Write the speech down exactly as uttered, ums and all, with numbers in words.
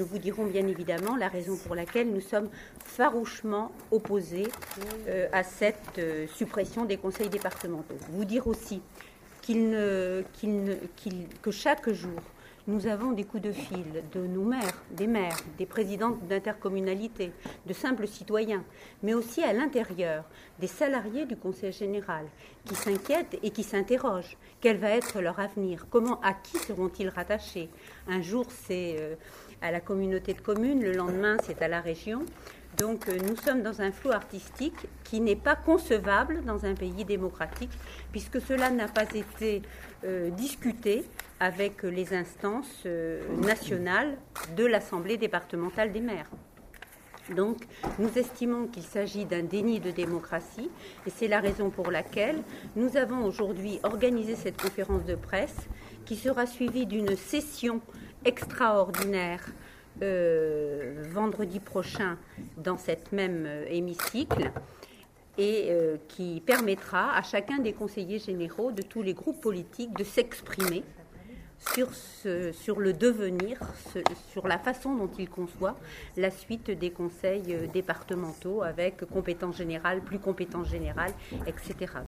vous diront bien évidemment la raison pour laquelle nous sommes farouchement opposés euh, à cette euh, suppression des conseils départementaux. Vous dire aussi qu'il ne, qu'il ne, qu'il, que chaque jour, nous avons des coups de fil de nos maires, des maires, des présidents d'intercommunalités, de simples citoyens, mais aussi à l'intérieur des salariés du Conseil général qui s'inquiètent et qui s'interrogent. Quel va être leur avenir? Comment, à qui seront-ils rattachés? Un jour, c'est euh, à la communauté de communes, le lendemain, c'est à la région. Donc euh, nous sommes dans un flou artistique qui n'est pas concevable dans un pays démocratique, puisque cela n'a pas été euh, discuté avec les instances euh, nationales de l'Assemblée départementale des maires. Donc nous estimons qu'il s'agit d'un déni de démocratie et c'est la raison pour laquelle nous avons aujourd'hui organisé cette conférence de presse qui sera suivie d'une session extraordinaire Euh, vendredi prochain dans cette même euh, hémicycle et euh, qui permettra à chacun des conseillers généraux de tous les groupes politiques de s'exprimer sur, ce, sur le devenir, ce, sur la façon dont ils conçoivent la suite des conseils euh, départementaux avec compétences générales, plus compétences générales, et cetera.